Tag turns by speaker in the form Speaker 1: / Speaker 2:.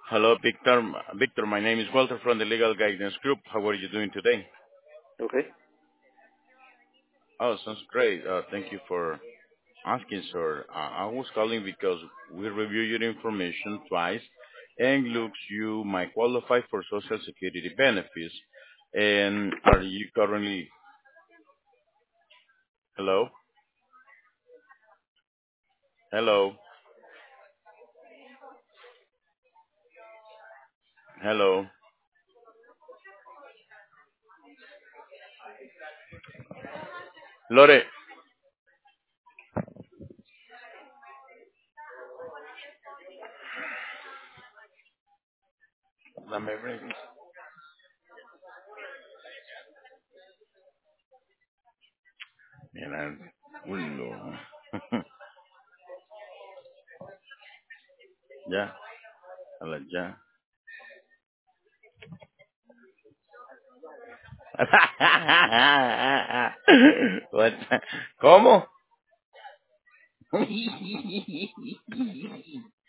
Speaker 1: Hello, Victor. Victor, my name is Walter from the Legal Guidance Group. How are you doing today?
Speaker 2: Okay.
Speaker 1: Oh, sounds great. Thank you for asking, sir. I was calling because we review your information twice and looks you might qualify for Social Security benefits. And are you currently, hello? Hello? Hello? Lore, dame break. Mira, uy, no. Ya, ya. What? ¿Cómo?